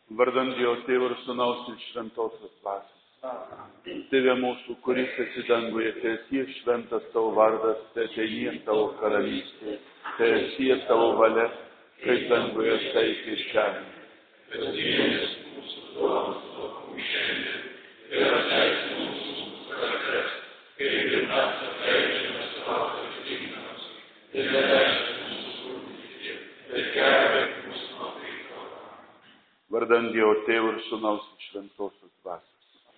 Vardant Dievo Tėvo ir Sūnaus ir Šventosios Dvasios. Tėve mūsų, kuris esi danguje, teesie šventas tavo vardas, teateinie tavo karalystė, teesie tavo valia, kaip danguje, taip ir žemėje. Kasdienis mūsų duonos duok šiandien ir atleisk mūsų kaltes, kaip ir mes atleidžiame savo kaltininkams, ir neleisk mūsų žudyti, bet gelbėk mus nuo pikto. Vardant Dievo Tėvo ir Sūnaus ir Šventosios Dvasios.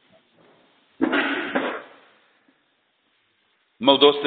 Maldos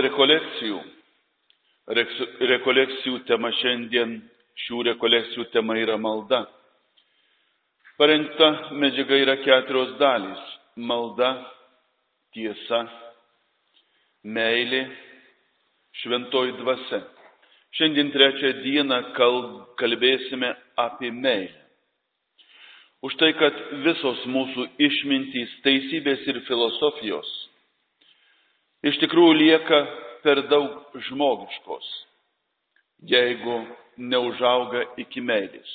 rekolekcijų tema šiandien, šių rekolekcijų tema yra malda. Parengta medžiaga yra 4 dalys. Malda, tiesa, meilė, šventoji dvasia. Šiandien 3 dieną kalbėsime apie meilę. Už tai, kad visos mūsų išmintys, teisybės ir filosofijos iš tikrųjų lieka per daug žmogiškos, jeigu neužauga iki meilės.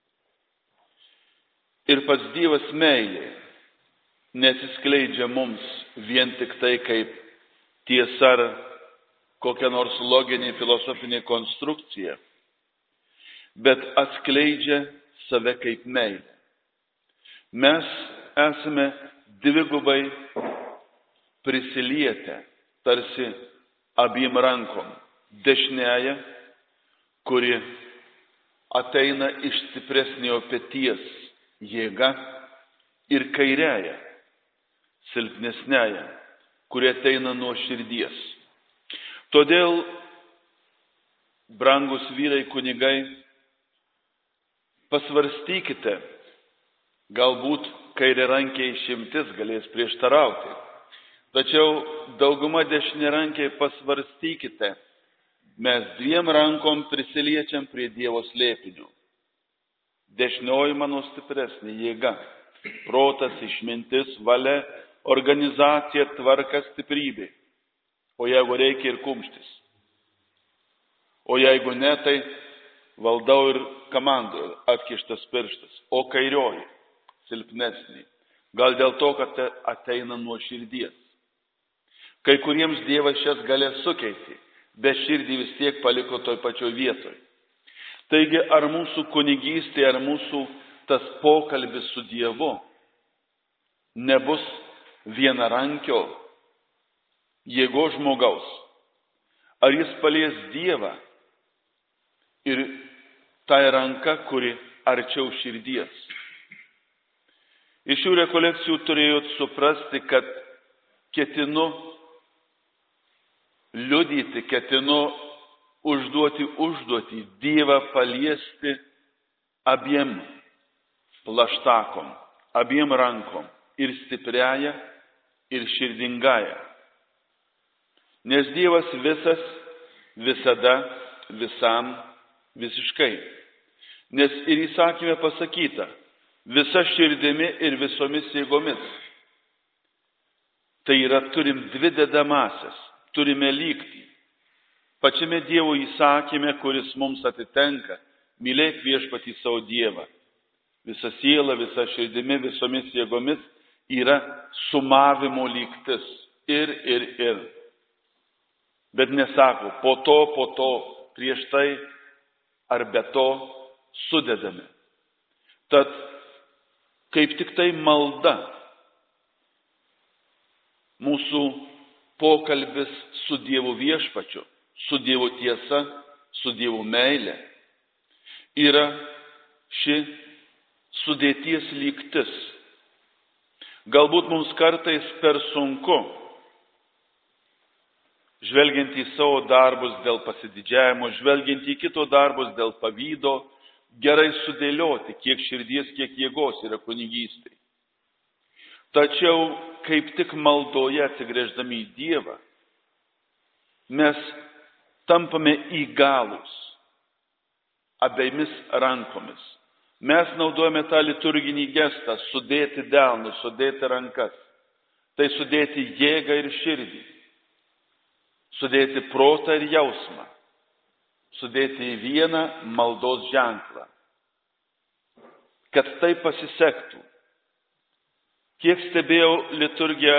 Ir pats Dievas meilė nesiskleidžia mums vien tik tai kaip tiesa ar kokia nors loginė filosofinė konstrukcija, bet atskleidžia save kaip meilė. Mes esame dvigubai prisilietę, tarsi abiem rankom. Dešiniąja, kuri ateina iš stipresnio peties jėga, ir kairiąja, silpnesniąja, kuri ateina nuo širdies. Todėl, brangus vyrai kunigai, pasvarstykite, galbūt kairiarankiai išimtis galės prieštarauti. Tačiau dauguma dešiniarankiai pasvarstykite, mes 2 rankom prisiliečiam prie Dievo slėpinių. Dešinioji mano stipresnė jėga, protas, išmintis, valia, organizacija, tvarka, stiprybė. O jeigu reikia ir kumštis. O jeigu ne, tai valdau ir komandoju, atkištas pirštas. O kairioji silpnesnį. Gal dėl to, kad ateina nuo širdies. Kai kuriems Dievas šias galės sukeitė, bet širdį vis tiek paliko toj pačioj vietoj. Taigi, ar mūsų kunigystė, ar mūsų tas pokalbis su Dievu nebus vienarankio jėgos žmogaus? Ar jis palies Dievą ir tai ranka, kuri arčiau širdies? Iš šių rekolekcijų turėjot suprasti, kad ketinu liudyti, ketinu užduoti užduotį Dievą paliesti abiem plaštakom, abiem rankom, ir stipriaja, ir širdingąja. Nes Dievas visas, visada, visam, visiškai. Nes ir įsakyme pasakyta, visa širdimi ir visomis jėgomis. Tai yra, turim 2 dedamąsias, turime lygtį. Pačiame Dievo įsakyme, kuris mums atitenka, mylėk viešpatį savo Dievą. Visa siela, visa širdimi, visomis jėgomis yra sumavimo lygtis. Ir. Bet nesako, po to, prieš tai ar be to sudedame. Tad kaip tik tai malda, mūsų pokalbis su Dievo viešpačiu, su Dievo tiesa, su Dievo meilė, yra ši sudėties lygtis. Galbūt mums kartais per sunku, žvelgiant į savo darbus dėl pasididžiavimo, žvelgiant į kito darbus dėl pavydo, gerai sudėlioti, kiek širdies, kiek jėgos yra kunigystėj. Tačiau, kaip tik maldoje atsigręždami į Dievą, mes tampame įgalūs abiemis rankomis. Mes naudojame tą liturginį gestą, sudėti delnus, sudėti rankas. Tai sudėti jėgą ir širdį, sudėti protą ir jausmą, sudėti į vieną maldos ženklą. kad tai pasisektų. Kiek stebėjau liturgiją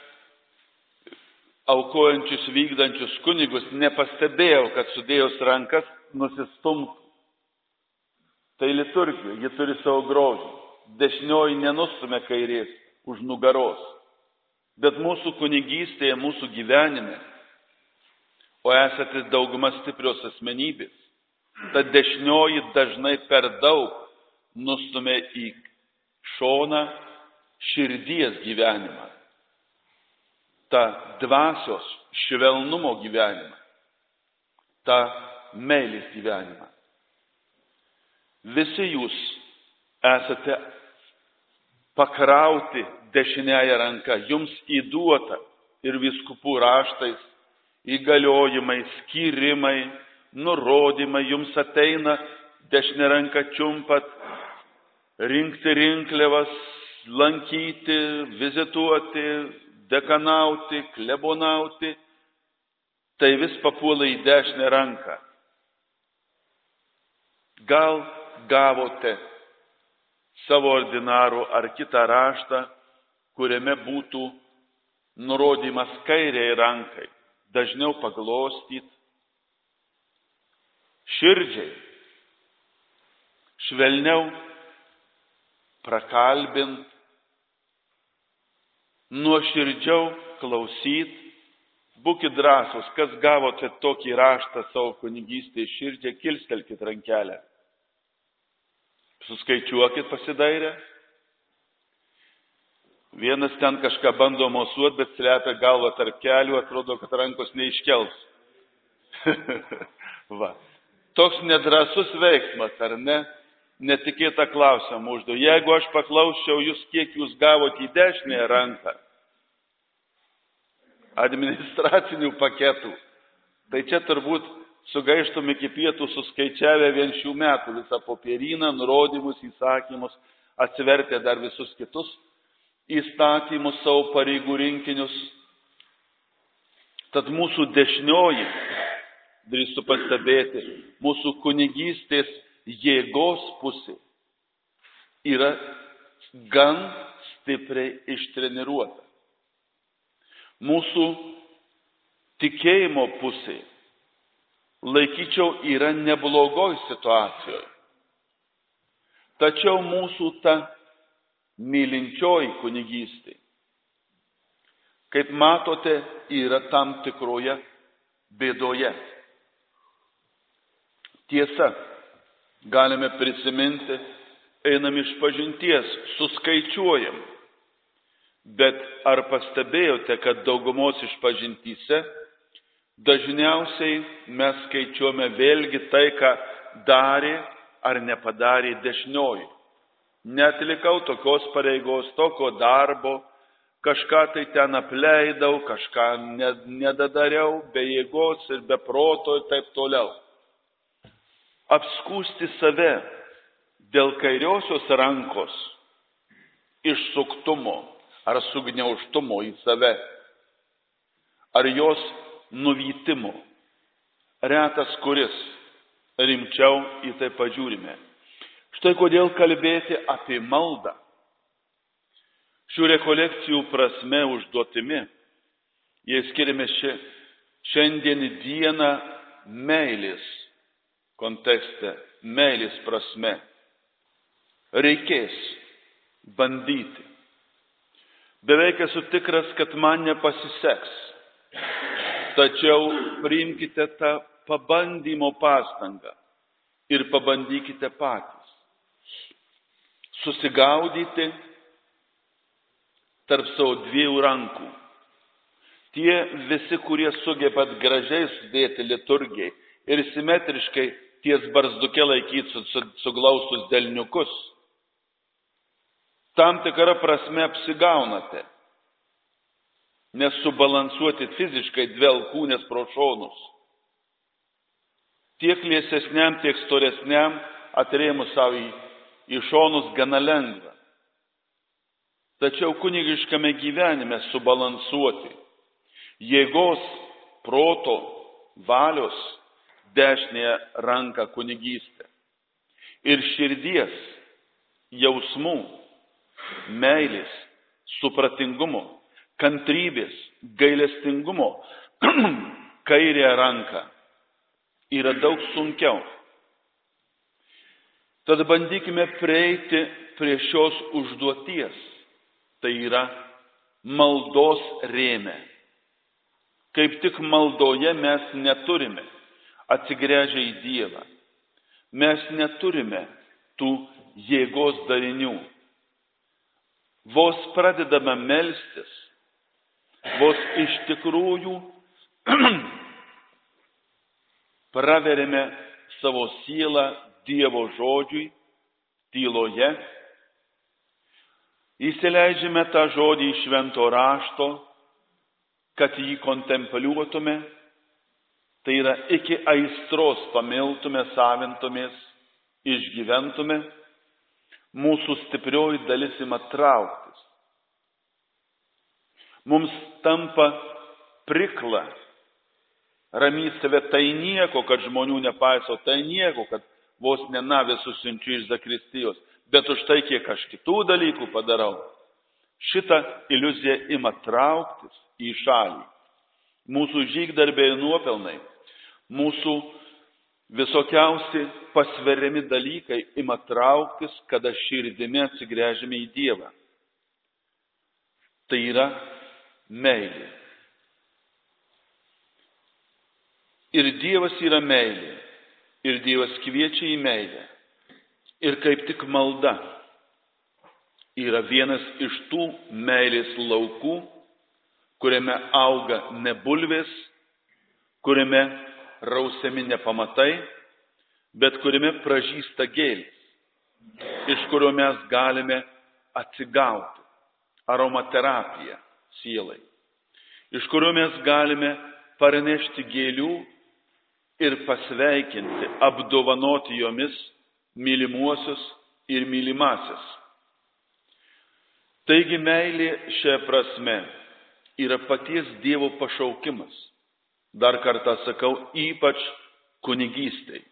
aukojančius, vykdančius kunigus, nepastebėjau, kad sudėjus rankas nusistumtų. Tai liturgija, ji turi savo grožį. Dešinioji nenustumia kairės už nugaros. Bet mūsų kunigystėje, mūsų gyvenime, o esate dauguma stiprios asmenybės, ta dešinioji dažnai per daug nustumia į šoną širdies gyvenimą, tą dvasios švelnumo gyvenimą, tą meilės gyvenimą. Visi jūs esate pakrauti dešiniąją ranką, jums įduota ir vyskupų raštais, įgaliojimai, skyrimai, nurodymai, jums ateina dešinę ranką čiumpat, rinkti rinkliavas, lankyti, vizituoti, dekanauti, klebonauti, tai vis papuola į dešinę ranką. Gal gavote savo ordinarų ar kitą raštą, kuriame būtų nurodymas kairiai rankai, dažniau paglostyti, širdžiai, švelniau prakalbint, nuoširdžiau klausyt. Būkit drąsūs, kas gavote tokį raštą savo kunigystėje širdžiai, kilstelkit rankelę. Suskaičiuokit pasidairę. Vienas ten kažką bando mosuoti, bet slepia galvą tarp kelių, atrodo, kad rankos neiškels. Va. Toks nedrąsus veiksmas, ar ne? Netikėtą klausimą užduodu. Jeigu aš paklausčiau jūs, kiek jūs gavote į dešinę ranką administracinių paketų, tai čia turbūt sugaištum iki pietų suskaičiavę vien šių metų visą popieriną, nurodymus, įsakymus, atsivertę dar visus kitus įstatymus, savo pareigų rinkinius. Tad mūsų dešinioji, drįstu pastebėti, mūsų kunigystės jėgos pusė yra gan stipriai ištreniruota. Mūsų tikėjimo pusė, laikyčiau, yra neblogoj situacijoje. Tačiau mūsų ta mylinčioji kunigystė, kaip matote, yra tam tikroje bėdoje. Tiesa, galime prisiminti, einam iš pažinties, suskaičiuojam. Bet ar pastebėjote, kad daugumos išpažintyse dažniausiai mes skaičiuojame vėlgi tai, ką darė ar nepadarė dešinioji. Neatlikau tokios pareigos, tokio darbo, kažką tai ten apleidau, kažką nedadariau, be jėgos ir be proto ir taip toliau. Apskūsti save dėl kairiosios rankos išsuktumo ar sugniaužtumo į save, ar jos nuvytimo. Retas kuris rimčiau į tai pažiūrime. Štai kodėl kalbėti apie maldą. Šių rekolekcijų prasme užduotimi, jei skiriame šiandien dieną meilės kontekste, meilės prasme, reikės bandyti. Beveik esu tikras, kad man nepasiseks. Tačiau priimkite tą pabandymo pastangą ir pabandykite patys. Susigaudyti tarp savo dviejų rankų. Tie visi, kurie sugebat gražiai sudėti liturgijai ir simetriškai ties barzduke laikyti suglaustus delniukus, tam tikrą prasme apsigaunate, nes subalansuoti fiziškai dvi alkūnės pro šonus. Tiek liesesniam, tiek storesniam atrėmus savo į šonus gana lengva. Tačiau kunigiškame gyvenime subalansuoti jėgos, proto, valios dešinėje ranką kunigystę ir širdies jausmų, meilės, supratingumo, kantrybės, gailestingumo kairę ranką yra daug sunkiau. Tad bandykime prieiti prie šios užduoties, tai yra maldos rėmė. Kaip tik maldoje mes neturime atsigręžę į Dievą. Mes neturime tų jėgos darinių. Vos pradedame melstis, vos iš tikrųjų praveriame savo sielą Dievo žodžiui, tyloje, įsileidžiame tą žodį iš švento rašto, kad jį kontempliuotume, tai yra iki aistros pamiltume, savintumės, išgyventume, mūsų stiprioji dalis ima trauktis. Mums tampa prikla, ramiai save, tai nieko, kad žmonių nepaiso, tai nieko, kad vos nenavė susiunčiu iš Zakristijos, bet už tai, kiek aš kitų dalykų padarau, šitą iliuziją ima trauktis į šalį. Mūsų žygdarbiai ir nuopelnai, mūsų visokiausi pasveriami dalykai ima trauktis, kada širdimi atsigręžime į Dievą. Tai yra meilė. Ir Dievas yra meilė. Ir Dievas kviečia į meilę. Ir kaip tik malda yra vienas iš tų meilės laukų, kuriame auga ne bulvės, kuriame rausiami ne pamatai, bet kuriame pražysta gėlės, iš kurio mes galime atsigauti, aromaterapiją sielai, iš kurio mes galime parnešti gėlių ir pasveikinti, apdovanoti jomis mylimuosius ir mylimasis. Taigi meilė šia prasme yra paties Dievo pašaukimas. Dar kartą sakau, ypač kunigystei.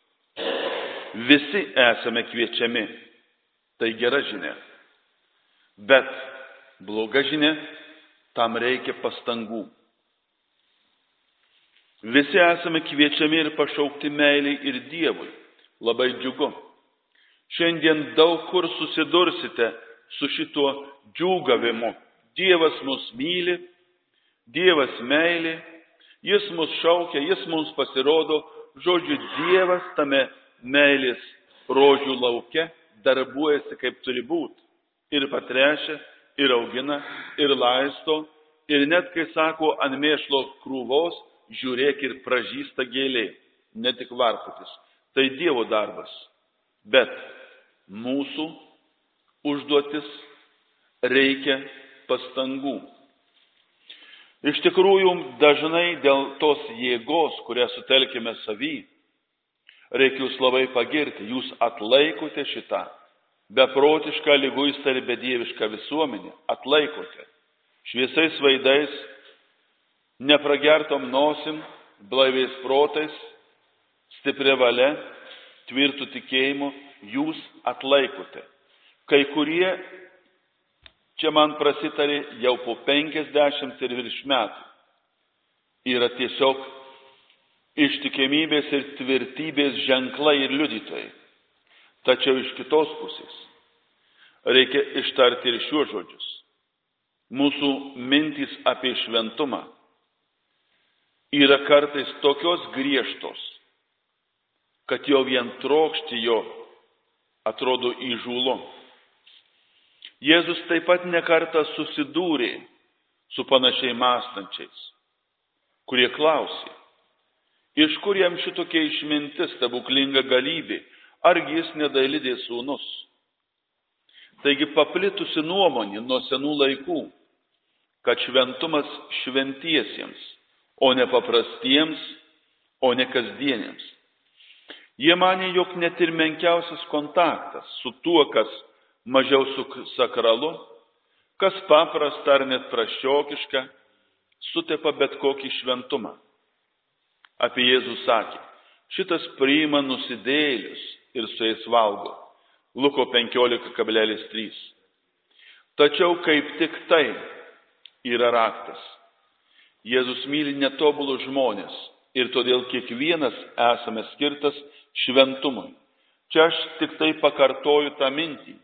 Visi esame kviečiami. Tai gera žinia. Bet bloga žinia, tam reikia pastangų. Visi esame kviečiami ir pašaukti meiliai ir Dievui. Labai džiugu. Šiandien daug kur susidursite su šituo džiūgavimu. Dievas mus myli, Dievas meilė, Jis mus šaukia, Jis mums pasirodo. Žodžiu, Dievas tame meilės rožių lauke darbuojasi kaip turi būti. Ir patrešia, ir augina, ir laisto, ir net kai sako ant mėšlo krūvos, žiūrėk ir pražysta gėlė, ne tik varputis. Tai Dievo darbas. Bet mūsų užduotis reikia pastangų. Iš tikrųjų, dažnai dėl tos jėgos, kurią sutelkime savy, reikia jūs labai pagirti. Jūs atlaikote šitą beprotišką, liguistą ir bedievišką visuomenę. Atlaikote. Šviesais veidais, nepragertom nosim, blaiviais protais, stipria valia, tvirtų tikėjimu, jūs atlaikote. Kai kurie čia man prasitarė jau po 50 ir virš metų. Yra tiesiog ištikimybės ir tvirtybės ženklai ir liudytojai. Tačiau iš kitos pusės reikia ištarti ir šiuos žodžius. Mūsų mintys apie šventumą yra kartais tokios griežtos, kad jau vien trokšti jo atrodo įžūlu. Jėzus taip pat nekartą susidūrė su panašiai mąstančiais, kurie klausė, iš kur jam šitokia išmintis, stebuklinga galybė, argi jis nedailidės sūnus. Taigi paplitusi nuomonė nuo senų laikų, kad šventumas šventiesiems, o ne paprastiems, o ne kasdieniams. Jie manė, jog net ir menkiausias kontaktas su tuo, kas mažiau sakralu, kas paprasta ar net praščiokiška, sutepa bet kokį šventumą. Apie Jėzų sakė, šitas priima nusidėjėlius ir su jais valgo. Luko 15,3. Tačiau kaip tik tai yra raktas. Jėzus myli netobulus žmonės ir todėl kiekvienas esame skirtas šventumui. Čia aš tik tai pakartoju tą mintį,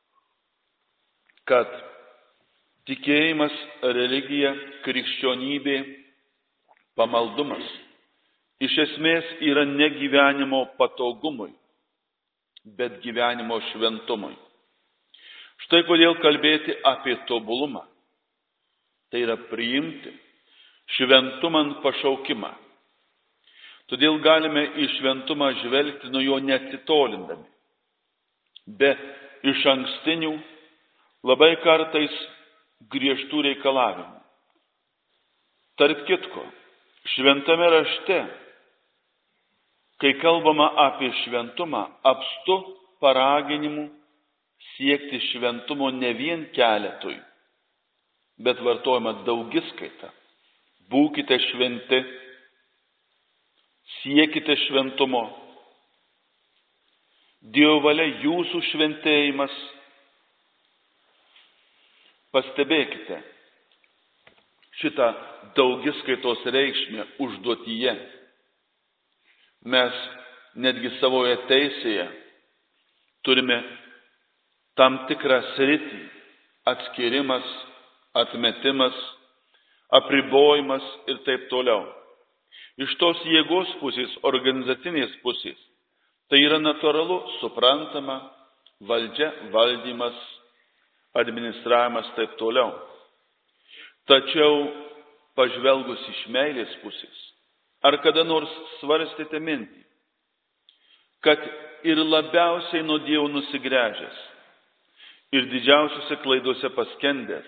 kad tikėjimas, religija, krikščionybė, pamaldumas iš esmės yra ne gyvenimo patogumui, bet gyvenimo šventumui. Štai kodėl kalbėti apie tobulumą. Tai yra priimti šventumą pašaukimą. Todėl galime į šventumą žvelgti nuo jo neatitolindami, be iš ankstinių, labai kartais griežtų reikalavimų. Tarp kitko, šventame rašte, kai kalbama apie šventumą, apstu paraginimų siekti šventumo ne vien keletui, bet vartojama daugiskaita. Būkite šventi, siekite šventumo. Dievo valia jūsų šventėjimas. Pastebėkite šitą daugiskaitos reikšmę užduotyje. Mes netgi savoje teisėje turime tam tikrą sritį, atskirimas, atmetimas, apribojimas ir taip toliau. Iš tos jėgos pusės, organizacinės pusės, tai yra natūralu, suprantama, valdžia, valdymas, administravimas, taip toliau. Tačiau pažvelgus iš meilės pusės, ar kada nors svarstėte mintį, kad ir labiausiai nuo Dievo nusigręžęs ir didžiausiose klaidose paskendęs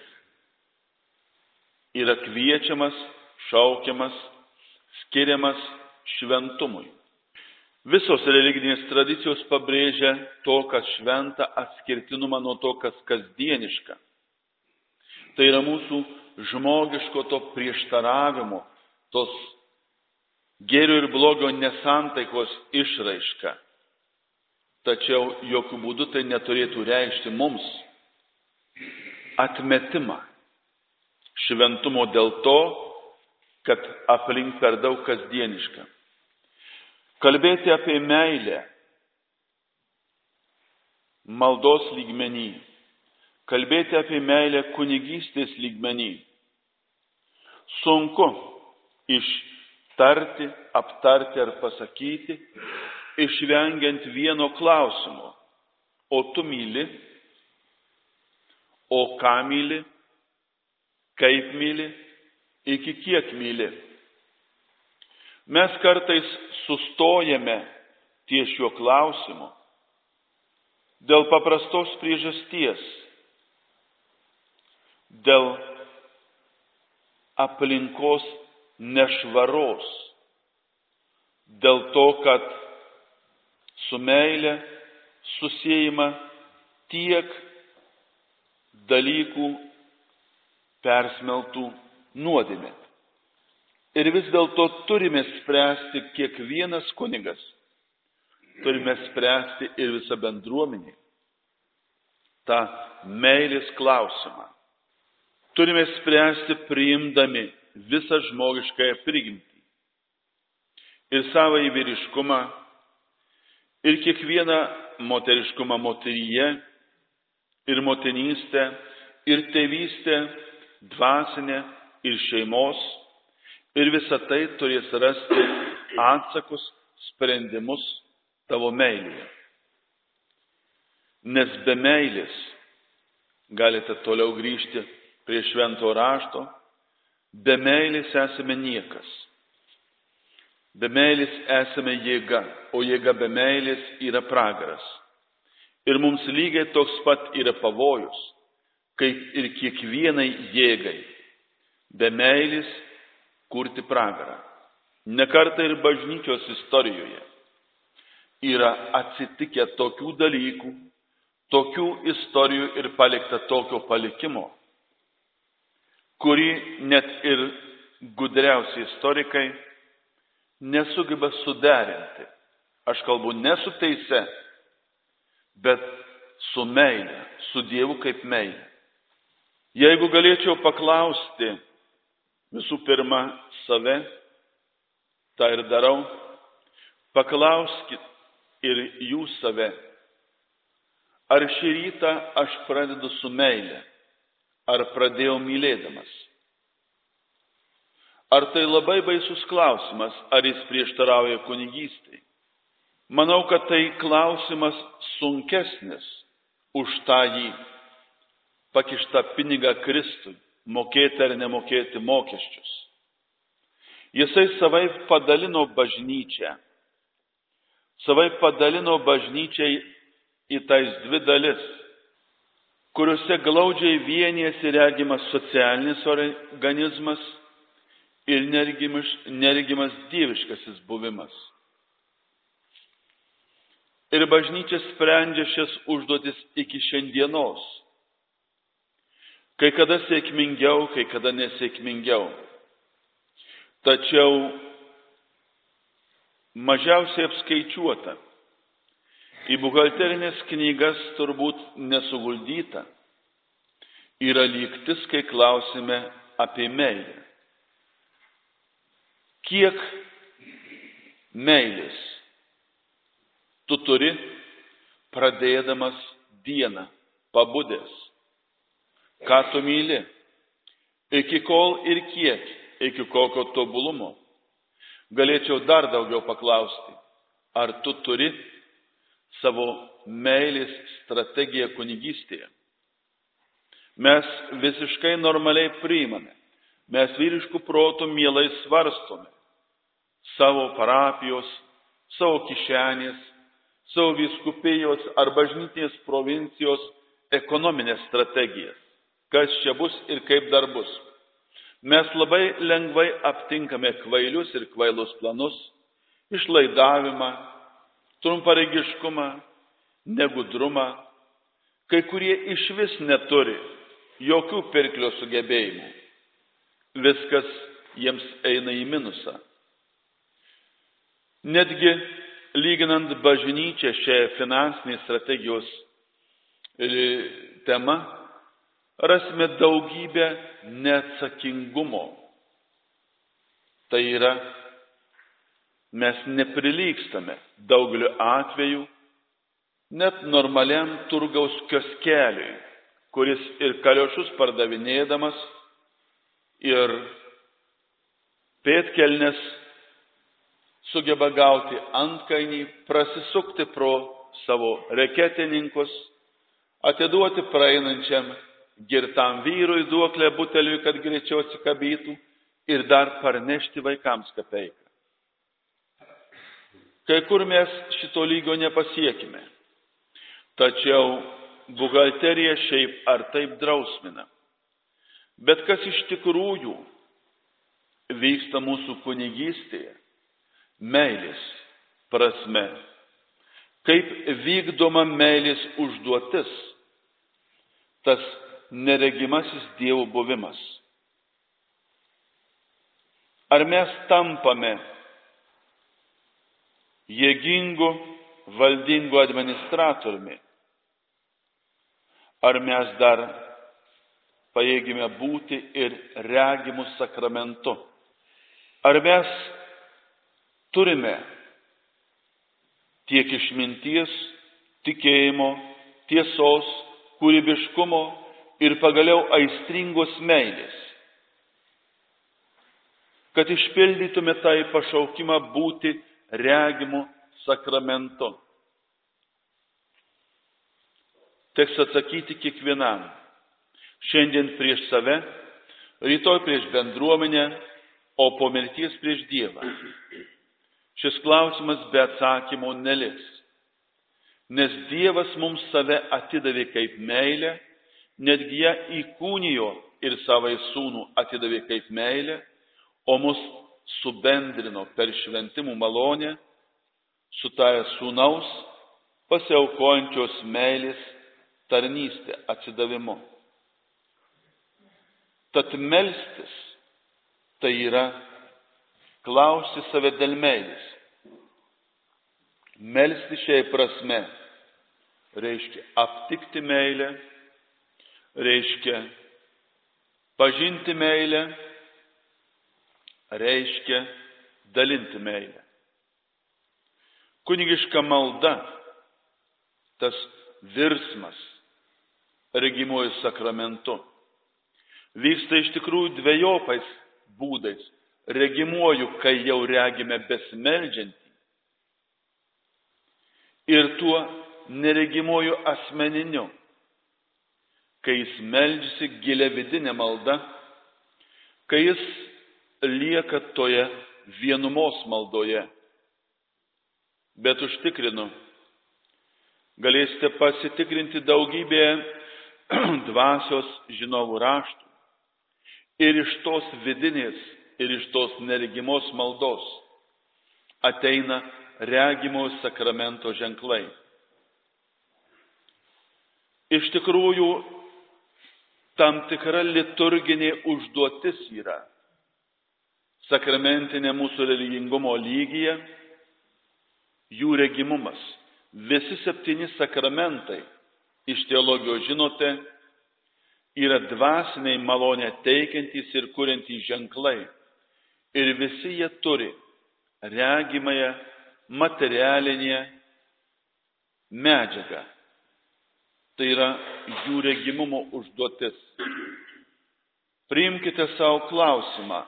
yra kviečiamas, šaukiamas, skiriamas šventumui. Visos religinės tradicijos pabrėžia to, kas šventa, atskirtinumą nuo to, kas kasdieniška. Tai yra mūsų žmogiško to prieštaravimo, tos gėrio ir blogio nesantaikos išraiška. Tačiau jokių būdų tai neturėtų reikšti mums atmetimą šventumo dėl to, kad aplink per daug kasdieniška. Kalbėti apie meilę maldos lygmenį, kalbėti apie meilę kunigystės lygmenį. Sunku ištarti, aptarti ar pasakyti, išvengiant vieno klausimo. O tu myli? O ką myli? Kaip myli? Iki kiek myli? Mes kartais sustojame ties šiuo klausimu dėl paprastos priežasties, dėl aplinkos nešvaros, dėl to, kad su meile susiejama tiek dalykų persmeltų nuodėmė. Ir vis dėlto turime spręsti kiekvienas kunigas, turime spręsti ir visą bendruomenį tą meilės klausimą. Turime spręsti priimdami visą žmogiškąją prigimtį ir savąjį vyriškumą, ir kiekvieną moteriškumą moteryje, ir motinystę, ir tėvystę, dvasinę, ir šeimos. Ir visą tai turės rasti atsakus, sprendimus tavo meilėje. Nes be meilės, galite toliau grįžti prie švento rašto, be meilės esame niekas. Be meilės esame jėga, o jėga be meilės yra pragaras. Ir mums lygiai toks pat yra pavojus, kaip ir kiekvienai jėgai. Be meilės kurti pragarą. Nekartą ir bažnyčios istorijoje yra atsitikę tokių dalykų, tokių istorijų ir palikta tokio palikimo, kurį net ir gudriausi istorikai nesugeba suderinti. Aš kalbu ne su teise, bet su meile, su Dievu kaip meile. Jeigu galėčiau paklausti visų pirma save, tą ir darau, paklauskit ir jūs save, ar šį rytą aš pradedu su meile, ar pradėjau mylėdamas. Ar tai labai baisus klausimas, ar jis prieštarauja kunigystei? Manau, kad tai klausimas sunkesnis už tą jį pakištą pinigą Kristui, mokėti ar nemokėti mokesčius. Jisai savaip padalino bažnyčią. Savaip padalino bažnyčią į tais dvi dalis, kuriuose glaudžiai vienijasi regimas socialinis organizmas ir neregimas dieviškasis buvimas. Ir bažnyčia sprendžia šias užduotis iki šiandienos. Kai kada sėkmingiau, kai kada nesėkmingiau. Tačiau mažiausiai apskaičiuota, į buhalterinės knygas turbūt nesuguldyta, yra lygtis, kai klausime apie meilę. Kiek meilės tu turi pradėdamas dieną, pabudęs? Ką tu myli? Iki kol ir kiek? Iki kokio tobulumo? Galėčiau dar daugiau paklausti, ar tu turi savo meilės strategiją kunigystėje? Mes visiškai normaliai priimame. Mes vyriškų protų mielai svarstome savo parapijos, savo kišenės, savo vyskupijos ar bažnytinės provincijos ekonominės strategijas. Kas čia bus ir kaip dar bus. Mes labai lengvai aptinkame kvailius ir kvailus planus, išlaidavimą, trumparegiškumą, negudrumą. Kai kurie išvis neturi jokių pirklio sugebėjimų. Viskas jiems eina į minusą. Netgi lyginant bažnyčią šią finansinės strategijos temą, rasime daugybę neatsakingumo. Tai yra, mes neprilygstame daugeliu atveju net normaliam turgaus kioskeliui, kuris ir kaliošus pardavinėdamas, ir pėdkelnes sugeba gauti antkainį, prasisukti pro savo reketininkus, atiduoti praeinančiam girtam vyrui duoklę buteliui, kad greičiau atsikabytų, ir dar parnešti vaikams kapeiką. Kai kur mes šito lygio nepasiekime, tačiau buhalterija šiaip ar taip drausmina. Bet kas iš tikrųjų vyksta mūsų kunigystėje, meilės prasme, kaip vykdoma meilės užduotis, tas neregimasis Dievo buvimas. Ar mes tampame jėgingu, valdingu administratoriumi? Ar mes dar pajėgime būti ir regimu sakramentu? Ar mes turime tiek išminties, tikėjimo, tiesos, kūrybiškumo ir pagaliau aistringos meilės, kad išpildytume tą pašaukimą būti regimu sakramentu? Teks atsakyti kiekvienam. Šiandien prieš save, rytoj prieš bendruomenę, o po mirties prieš Dievą. Šis klausimas be atsakymo neliks. Nes Dievas mums save atidavė kaip meilę, netgi ją įkūnijo ir savai sūnų atidavė kaip meilę, o mus subendrino per šventimų malonę su tąja sūnaus pasiaukojančios meilės tarnystė atsidavimu. Tad melstis tai yra klausti save dėl meilės. Melsti šiai prasme reiškia aptikti meilę, reiškia pažinti meilę, reiškia dalinti meilę. Kunigiška malda, tas virsmas regimuoju sakramentu, vyksta iš tikrųjų dvejopais būdais. Regimuoju, kai jau regime besimeldžiantį, ir tuo neregimuoju asmeniniu, kai jis meldžiasi gilia vidinė malda, kai jis lieka toje vienumos maldoje. Bet užtikrinu, galėsite pasitikrinti daugybėje dvasios žinovų raštų. Ir iš tos vidinės, ir iš tos neregimos maldos ateina regimos sakramento ženklai. Iš tikrųjų, tam tikra liturginė užduotis yra sakramentinė mūsų religingumo lygyje, jų regimumas. Visi 7 sakramentai, iš teologijos žinote, yra dvasiniai malonę teikiantys ir kuriantys ženklai. Ir visi jie turi regimąją materialinę medžiagą. Tai yra jų regimumo užduotis. Priimkite savo klausimą.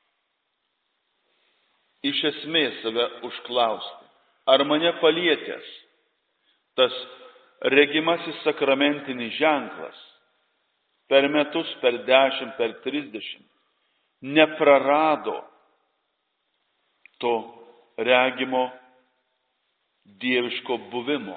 Iš esmės save užklausti. Ar mane palietęs tas regimasis sakramentinis ženklas per metus, per 10, per 30 neprarado to regimo dieviško buvimo.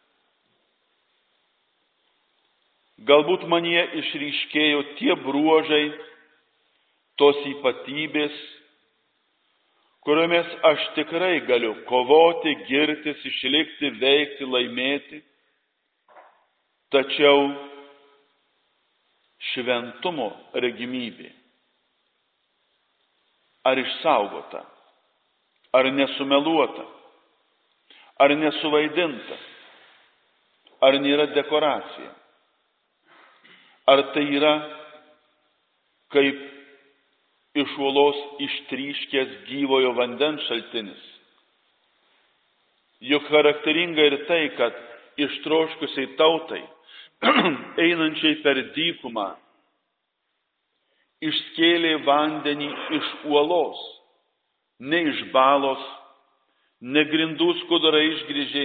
Galbūt manyje išryškėjo tie bruožai, tos ypatybės, kuriomis aš tikrai galiu kovoti, girtis, išlikti, veikti, laimėti, tačiau šventumo regimybė ar išsaugota, ar nesumeluota, ar nesuvaidinta, ar nėra dekoracija, ar tai yra kaip iš uolos ištryškęs gyvojo vandens šaltinis. Juk charakteringa ir tai, kad ištroškusiai tautai, einančiai per dykumą, išskėlė vandenį iš uolos, ne iš balos, ne grindų skudurai išgrįžė,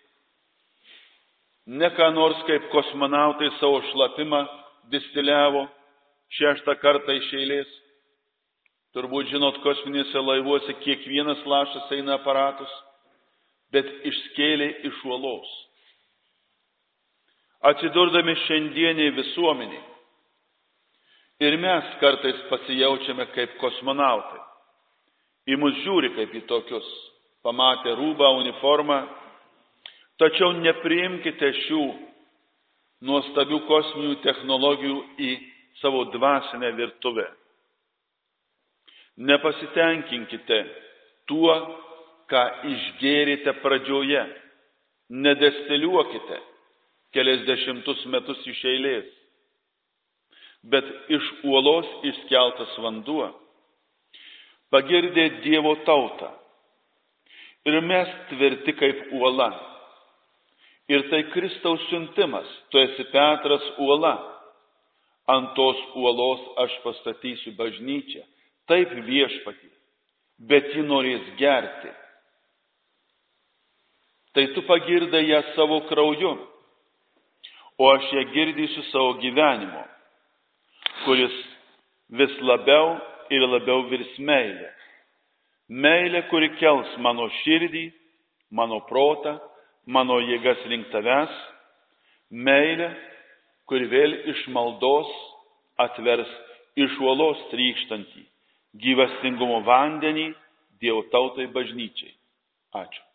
ne ką nors kaip kosmonautai savo šlapimą distiliavo 6 kartą iš eilės. Turbūt žinot, kosminėse laivuose kiekvienas lašas eina aparatus, bet išskėlė iš uolos. Atsidurdami šiandieniai visuomeniai, ir mes kartais pasijaučiame kaip kosmonautai. Į mus žiūri kaip į tokius, pamatę rūbą, uniformą, tačiau nepriimkite šių nuostabių kosminių technologijų į savo dvasinę virtuvę. Nepasitenkinkite tuo, ką išgėrėte pradžioje. Nedestiliuokite keliasdešimtus metus iš eilės. Bet iš uolos iškeltas vanduo pagirdė Dievo tautą. Ir mes tvirti kaip uola. Ir tai Kristaus siuntimas. Tu esi Petras uola. Ant tos uolos aš pastatysiu bažnyčią. Taip viešpatį, bet ji norės gerti. Tai tu pagirdai ją savo krauju, o aš ją girdysiu savo gyvenimo, kuris vis labiau ir labiau virs meilė. Meilė, kuri kels mano širdį, mano protą, mano jėgas link tavęs. Meilė, kuri vėl iš maldos atvers iš uolos trykštantį gyvastingumo vandenį Dievo tautai bažnyčiai. Ačiū.